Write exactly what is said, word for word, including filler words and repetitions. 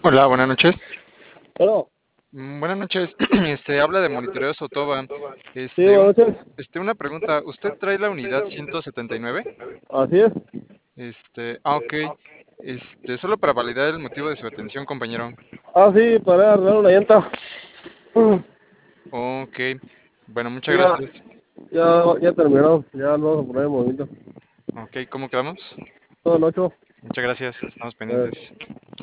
Hola, buenas noches. Bueno, Mm, Buenas noches. Este habla de Monitoreo Sotoba. sí, Este, un, buenas noches. este, una pregunta. ¿Usted trae la unidad ciento setenta y nueve? Así es. Este, ah, ok. Este, solo para validar el motivo de su atención, compañero. Ah, sí, para arreglar una llanta. Ok. Bueno, muchas Sí, ya, gracias. ya, ya terminó. Ya no vamos a poner en movimiento. Ok, ¿cómo quedamos? Todo el ocho. Muchas gracias. Estamos Eh, pendientes.